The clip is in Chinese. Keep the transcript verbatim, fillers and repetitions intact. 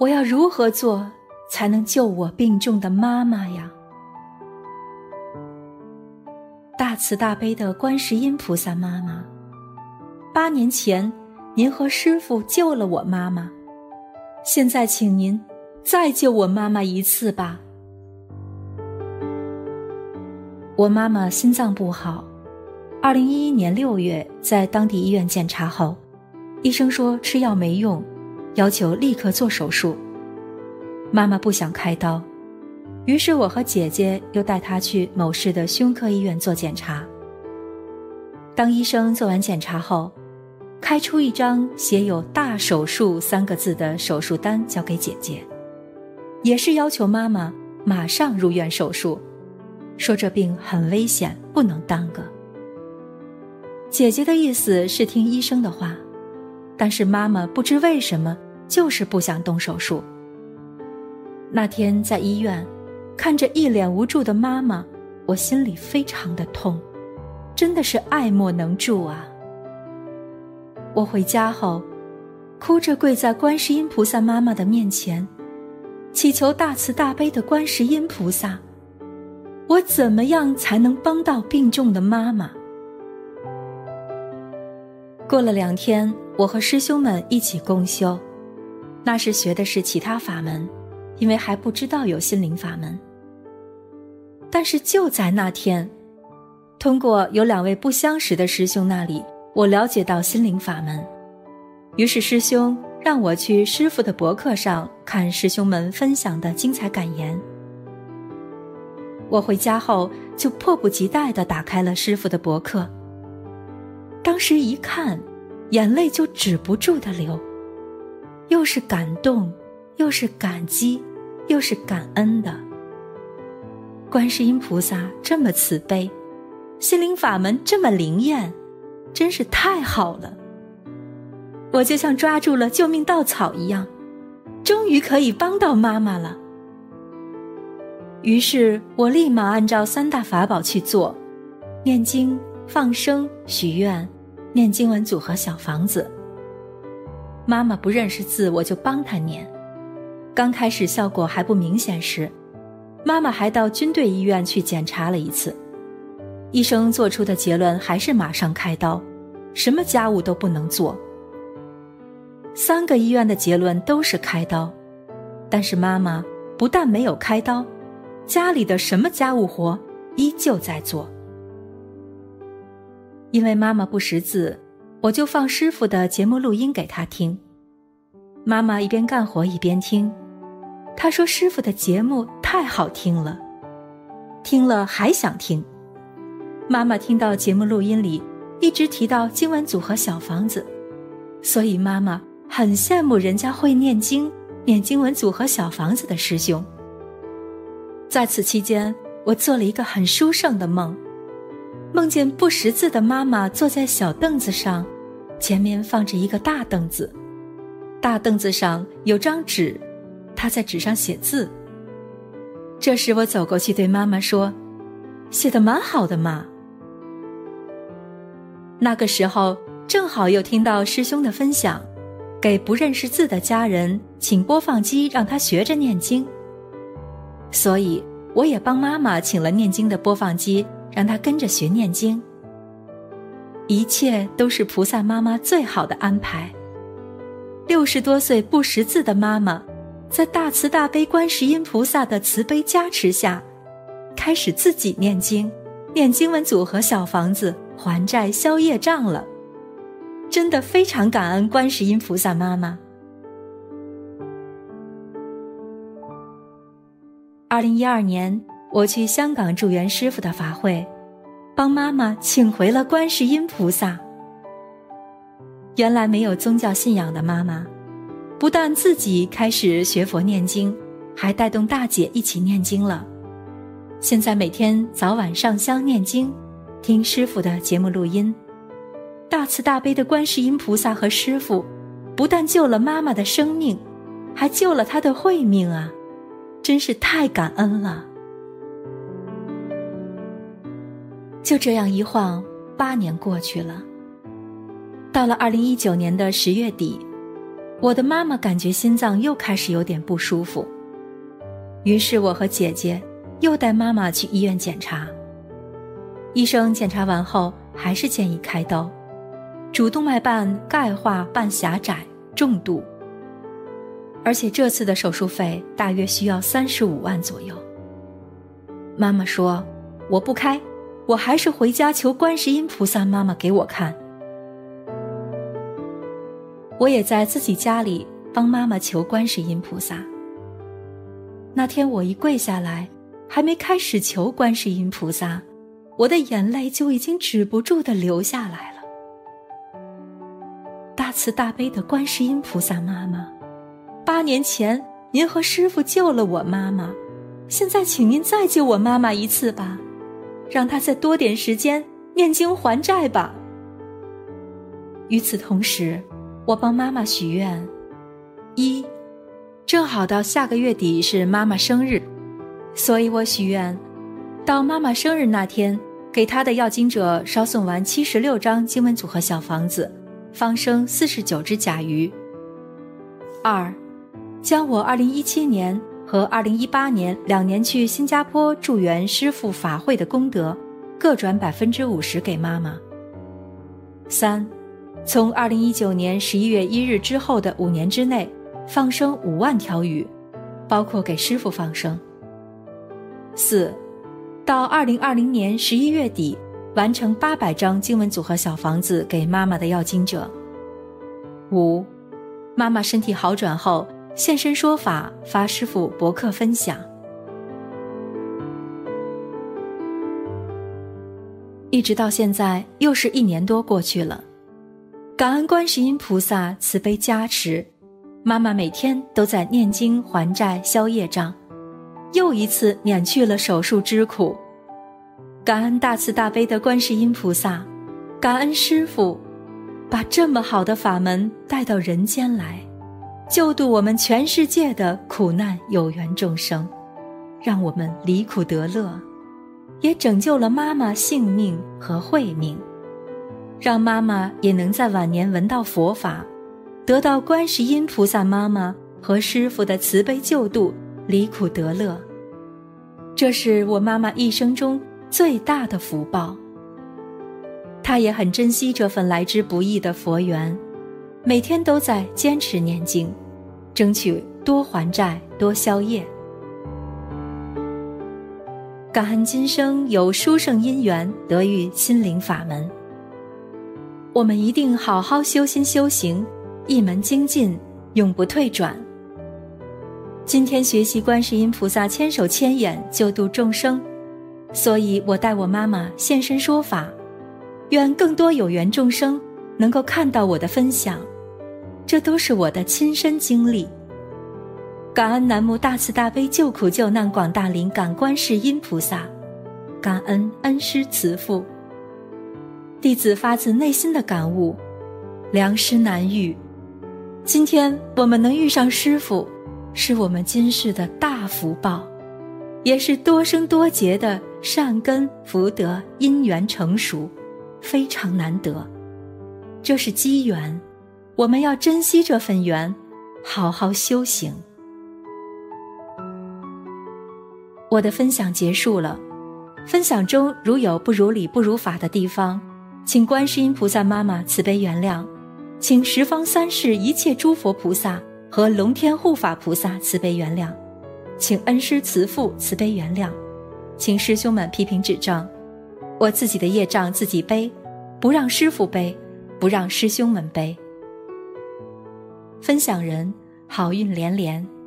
我要如何做才能救我病重的妈妈呀？大慈大悲的观世音菩萨妈妈，八年前您和师父救了我妈妈，现在请您再救我妈妈一次吧。我妈妈心脏不好，二零一一年六月在当地医院检查后，医生说吃药没用，要求立刻做手术。妈妈不想开刀，于是我和姐姐又带她去某市的胸科医院做检查。当医生做完检查后，开出一张写有大手术三个字的手术单交给姐姐，也是要求妈妈马上入院手术，说这病很危险，不能耽搁。姐姐的意思是听医生的话，但是妈妈不知为什么就是不想动手术。那天在医院看着一脸无助的妈妈，我心里非常的痛，真的是爱莫能助啊。我回家后哭着跪在观世音菩萨妈妈的面前，祈求大慈大悲的观世音菩萨，我怎么样才能帮到病重的妈妈？过了两天，我和师兄们一起共修，那时学的是其他法门，因为还不知道有心灵法门。但是就在那天，通过有两位不相识的师兄那里，我了解到心灵法门。于是师兄让我去师父的博客上看师兄们分享的精彩感言。我回家后就迫不及待地打开了师父的博客，当时一看，眼泪就止不住地流，又是感动，又是感激，又是感恩的。观世音菩萨这么慈悲，心灵法门这么灵验，真是太好了。我就像抓住了救命稻草一样，终于可以帮到妈妈了。于是我立马按照三大法宝去做，念经、放生、许愿，念经文组合小房子。妈妈不认识字，我就帮她念。刚开始效果还不明显时，妈妈还到军队医院去检查了一次，医生做出的结论还是马上开刀，什么家务都不能做。三个医院的结论都是开刀，但是妈妈不但没有开刀，家里的什么家务活依旧在做。因为妈妈不识字，我就放师父的节目录音给她听。妈妈一边干活一边听，她说师父的节目太好听了，听了还想听。妈妈听到节目录音里一直提到经文组合小房子，所以妈妈很羡慕人家会念经、念经文组合小房子的师兄。在此期间，我做了一个很殊胜的梦，梦见不识字的妈妈坐在小凳子上，前面放着一个大凳子，大凳子上有张纸，她在纸上写字。这时我走过去对妈妈说：“写得蛮好的嘛。”那个时候正好又听到师兄的分享，给不认识字的家人请播放机让他学着念经，所以我也帮妈妈请了念经的播放机，让她跟着学念经。一切都是菩萨妈妈最好的安排。六十多岁不识字的妈妈，在大慈大悲观世音菩萨的慈悲加持下，开始自己念经，念经文组合小房子，还债消业障了。真的非常感恩观世音菩萨妈妈。二零一二年，我去香港助缘师父的法会，帮妈妈请回了观世音菩萨。原来没有宗教信仰的妈妈，不但自己开始学佛念经，还带动大姐一起念经了。现在每天早晚上香念经，听师父的节目录音。大慈大悲的观世音菩萨和师父不但救了妈妈的生命，还救了她的慧命啊，真是太感恩了。就这样一晃，八年过去了。到了二零一九年的十月底， 我的妈妈感觉心脏又开始有点不舒服，于是我和姐姐又带妈妈去医院检查。医生检查完后还是建议开刀，主动脉瓣钙化半狭窄，重度，而且这次的手术费大约需要三十五万左右。妈妈说，我不开，我还是回家求观世音菩萨妈妈给我看。我也在自己家里帮妈妈求观世音菩萨。那天我一跪下来，还没开始求观世音菩萨，我的眼泪就已经止不住地流下来了。大慈大悲的观世音菩萨妈妈，八年前您和师父救了我妈妈，现在请您再救我妈妈一次吧，让她再多点时间念经还债吧。与此同时，我帮妈妈许愿：一，正好到下个月底是妈妈生日，所以我许愿到妈妈生日那天，给她的要经者烧送完七十六张经文组合小房子，放生四十九只甲鱼。二，将我二零一七年和二零一八年两年去新加坡助缘师父法会的功德各转百分之五十给妈妈。三，从二零一九年十一月一日之后的五年之内，放生五万条鱼，包括给师父放生。四，到二零二零年十一月底，完成八百张经文组合小房子给妈妈的要经者。五，妈妈身体好转后，现身说法，发师父博客分享。一直到现在，又是一年多过去了。感恩观世音菩萨慈悲加持，妈妈每天都在念经还债消业障，又一次免去了手术之苦。感恩大慈大悲的观世音菩萨，感恩师父，把这么好的法门带到人间来，救度我们全世界的苦难有缘众生，让我们离苦得乐，也拯救了妈妈性命和慧命，让妈妈也能在晚年闻到佛法，得到观世音菩萨妈妈和师父的慈悲救度，离苦得乐。这是我妈妈一生中最大的福报。她也很珍惜这份来之不易的佛缘，每天都在坚持念经，争取多还债多消业。感恩今生有殊胜因缘得遇心灵法门，我们一定好好修心修行，一门精进，永不退转。今天学习观世音菩萨千手千眼救度众生，所以我带我妈妈现身说法，愿更多有缘众生能够看到我的分享，这都是我的亲身经历。感恩南无大慈大悲救苦救难广大灵感观世音菩萨，感恩恩师慈父。弟子发自内心的感悟，良师难遇，今天我们能遇上师父，是我们今世的大福报，也是多生多劫的善根福德因缘成熟，非常难得。这是机缘，我们要珍惜这份缘，好好修行。我的分享结束了，分享中如有不如理不如法的地方，请观世音菩萨妈妈慈悲原谅，请十方三世一切诸佛菩萨和龙天护法菩萨慈悲原谅，请恩师慈父慈悲原谅，请师兄们批评指正，我自己的业障自己背，不让师父背，不让师兄们背。分享人好运连连。